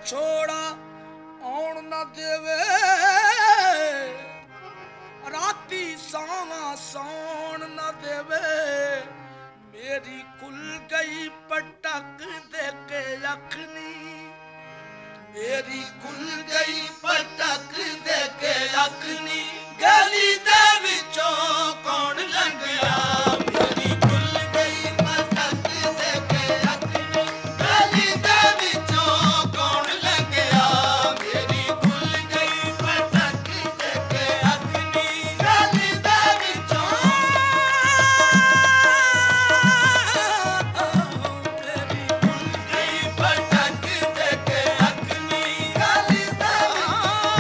ਵਿਛੋੜਾ ਆਉਣ ਨਾ ਦੇਵੇ, ਰਾਤੀ ਸਾਵਾਂ ਸੌਣ ਨਾ ਦੇਵੇ। ਮੇਰੀ ਖੁੱਲ ਗਈ ਪਟਕ ਦੇ ਕੇ ਅੱਖ ਨੀ, ਮੇਰੀ ਖੁੱਲ ਗਈ ਪਟਕ ਦੇ ਕੇ ਅੱਖ ਨੀ। ਗਲੀ ਦੇ ਵਿੱਚੋਂ ਕੌਣ ਲੰਘਿਆ, ਮੇਰੀ ਖੁੱਲ ਗਈ ਪਟਕ ਦੇ ਕੇ ਅੱਖ ਨੀ। ਗਲੀ ਦੇ ਵਿੱਚੋਂ ਕੌਣ ਲੰਘਿਆ, ਮੇਰੀ ਖੁੱਲ ਗਈ ਪਟਕ ਦੇ ਕੇ ਅੱਖ ਨੀ। ਗਲੀ ਦੇ ਵਿੱਚੋਂ ਮੇਰੀ ਖੁੱਲ ਗਈ ਪਟਕ ਦੇ ਕੇ ਅੱਖ ਨੀ। ਗਲੀ ਦੇ ਵਿੱਚੋਂ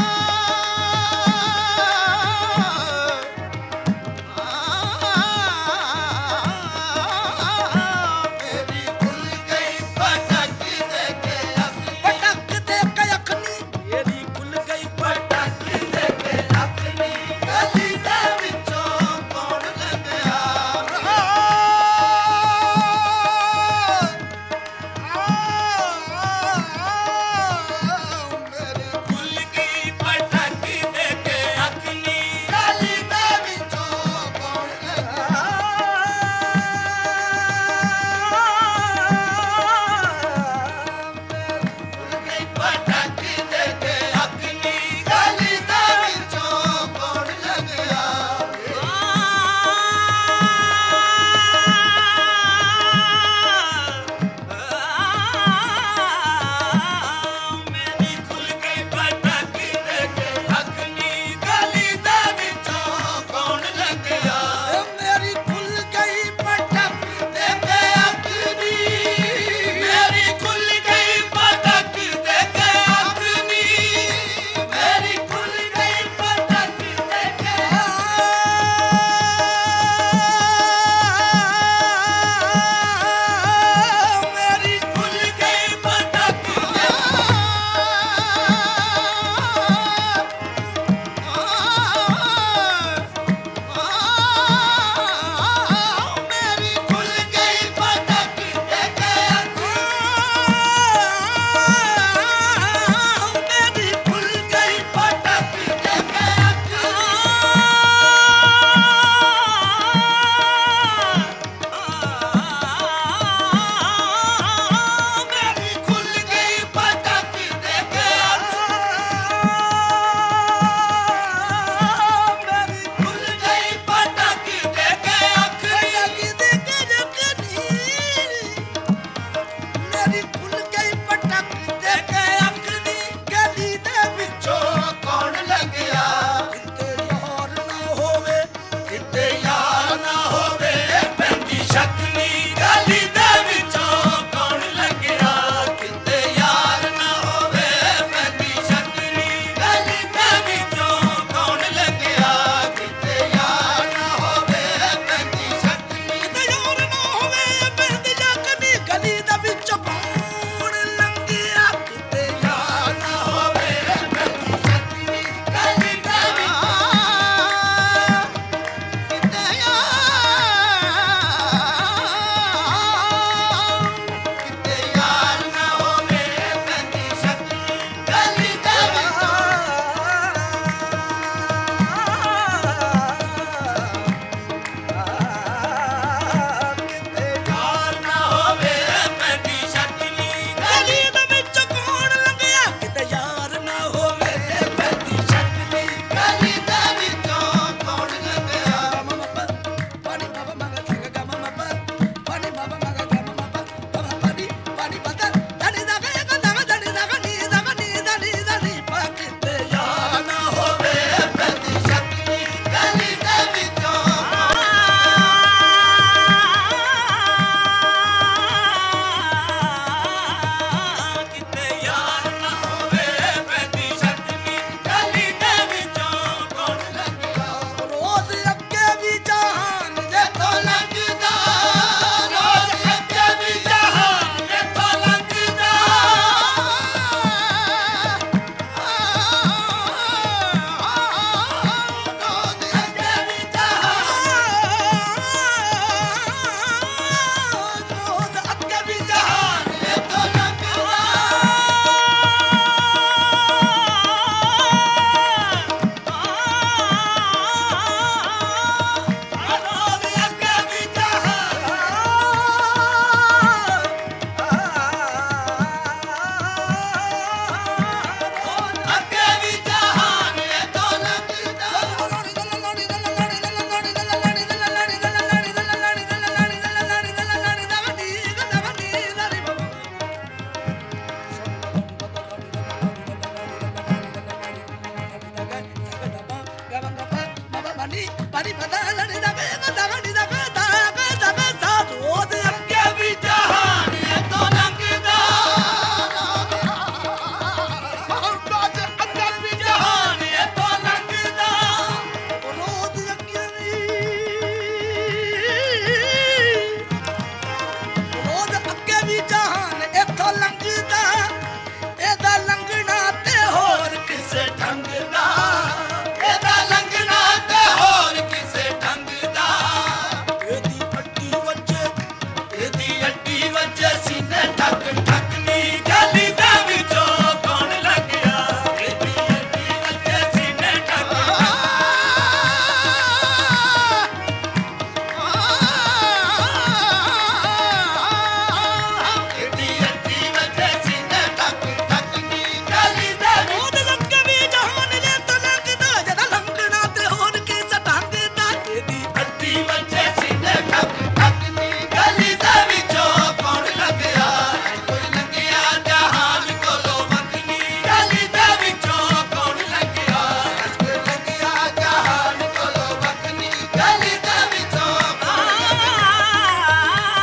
ਪਰੀ ਬਦਲਣ ਲਗੇ ਦਗੜੀ ਦਗ ਦਗ ਦਗ ਸਾ ਰੋਜ਼ ਅੱਗੇ ਵੀ ਜਹਾਨ ਇਥੋਂ ਲੰਘਦਾ ਰੋਜ਼ ਅੱਗੇ ਵੀ ਜਹਾਨ ਇਥੋਂ ਲੰਘਦਾ ਰੋਜ਼ ਅੱਗੇ ਵੀ ਰੋਜ਼ ਅੱਗੇ ਵੀ ਜਹਾਨ ਇਥੋਂ ਲੰਘਦਾ ਇਹਦਾ ਲੰਘਣਾ ਤੇ ਹੋਰ ਕਿਸੇ ਢੰਗ ਦਾ ਇਹਦਾ ਲੰਘਣਾ ਤੇ ਹੋਰ ਕਿਸੇ ਢੰਗ ਦਾ ਇਹਦੀ ਅੱਡੀ ਵੱਜੇ ਸੀਨੇ ਠੱਕ ਠੱਕ ਨੀ ਗਲੀ ਦੇ ਵਿੱਚੋਂ ਕੌਣ ਲੱਗਿਆ ਇਹਦੀ ਅੱਡੀ ਵੱਜੇ ਸੀਨੇ ਠੱਕ ਇਹਦੀ ਅੱਡੀ ਵੱਜੇ ਸੀਨੇ ਠੱਕ ਠੱਕ ਨੀ ਗਲੀ ਦੇ ਵਿੱਚ ਲੱਗੇ ਵੀ ਜਹਾਨ ਨੇ ਤਾਂ ਲੰਘਦਾ ਜਿਹਦਾ ਲੰਘਣਾ ਤੇ ਹੋਰ ਕਿਸੇ ਢੰਗ ਦਾ ਇਹਦੀ ਅੱਡੀ ਵੱਜੇ ਸੀਨੇ ਠੱਕ ਠੱਕ ਨੀ ਗਲੀ ਦੇ ਵਿੱਚੋਂ ਕੌਣ ਲੱਗਿਆ ਕੋਈ ਲੰਘਿਆ ਜਹਾਨ ਕੋਲੋਂ ਵਕਨੀ ਗਲੀ ਦੇ ਵਿੱਚੋਂ ਕੌਣ ਲੱਗਿਆ ਕੋਈ ਲੰਘਿਆ ਜਹਾਨ ਕੋਲੋਂ ਵਕਨੀ ਗਲੀ ਦੇ ਵਿੱਚੋਂ ਕੌਣ ਲੱਗਿਆ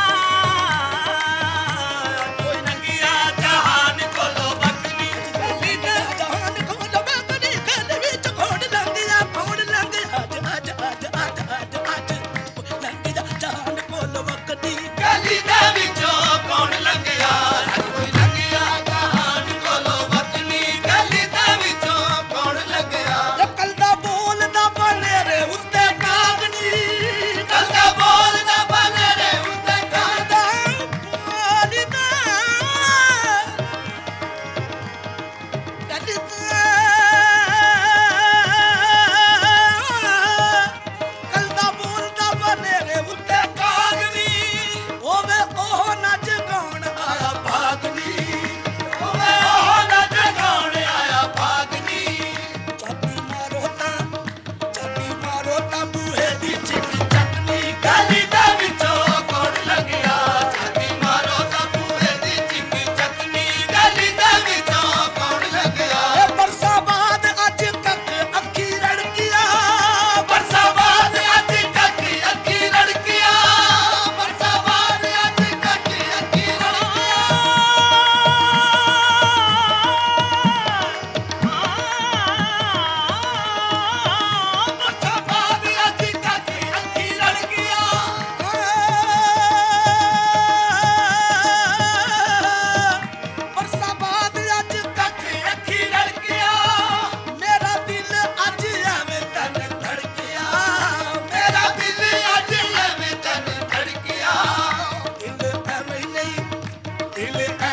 ਕੋਈ ਲੰਘਿਆ ਜਹਾਨ ਕੋਲੋਂ ਵਕਨੀ ਗਲੀ ਦੇ ਜਹਾਨ ਕੋਲੋਂ ਵਕਨੀ ਗਲੀ ਵਿੱਚ ਕੌਣ ਲੰਘਿਆ ਅੱਜ ਲੰਘਿਆ ਜਹਾਨ ਕੋਲੋਂ ਵਕਨੀ ਗਲੀ ਦੇ ਵਿੱਚੋਂ ਕੌਣ ਲੰਘਿਆ ਕੋਈ ਲੰਘਿਆ ਜਹਾਨ ਕੋਲੋਂ ਵਕਨੀ ਗਲੀ ਦੇ ਵਿੱਚੋਂ ਕੌਣ ਲੰਘਿਆ ਕੱਲ ਦਾ ਬੋਲਦਾ ਬਨੇਰੇ ਉੱਤੇ ਕਾਗਨੀ ਕੱਲ ਦਾ ਬੋਲਦਾ ਬਨੇਰੇ ਉੱਤੇ ਕਾਗਦਾ ਬੋਲਦਾ ਕੱਲ ਦਾ ਬੋਲਦਾ ਬਨੇਰੇ ਉੱਤੇ ਕਾਗਨੀ ਹੋਵੇ ਉਹ ਨੱਚ ਗਾਉਣ ਆਇਆ ਭਾਗਨੀ ਹੋਵੇ ਉਹ ਨੱਚ ਗਾਉਣ ਆਇਆ ਭਾਗਨੀ ਚਾਬੀ ਮਾਰੋ ਤਾਂ ਬੂਹੇ ਦੀ ਚਿੱਕ ਚੱਕਨੀ ਗਲੀ ਦੇ ਵਿੱਚੋਂ ਕੌਣ ਲੱਗਿਆ ਚਾਬੀ ਮਾਰੋ ਤਾਂ ਬੂਹੇ ਦੀ ਚਿੱਕ ਚੱਕਨੀ ਗਲੀ ਦੇ ਵਿੱਚੋਂ ਕੌਣ ਲੱਗਿਆ ਇਹ ਬਰਸਾਂ ਬਾਅਦ ਅੱਜ ਕੱਖ ਅੱਖੀ ਰੜਕਿਆ ਬਰਸਾਂ ਬਾਅਦ ਅੱਜ ਕੱਖ ਅੱਖੀ ਰੜਕਿਆ ਬਰਸਾਂ ਬਾਅਦ ਅੱਜ ਕੱਖ ਅੱਖੀ ਰੜਕਿਆ ਬਰਸਾਂ ਬਾਅਦ ਅੱਜ ਕੱਖ ਅੱਖੀ ਰੜਕਿਆ ਬਰਸਾਂ ਬਾਅਦ ਅੱਜ ਕੱਖ ਅੱਖੀ ਰੜਕਿਆ ਮੇਰਾ ਦਿਲ ਅੱਜ ਐਵੇਂ ਤਨ ਧੜਕਿਆ ਮੇਰਾ ਦਿਲ ਅੱਜ ਐਵੇਂ ਤਨ ਧੜਕਿਆ ਦਿਲ ਐਵੇਂ ਨਹੀਂ ਦਿਲ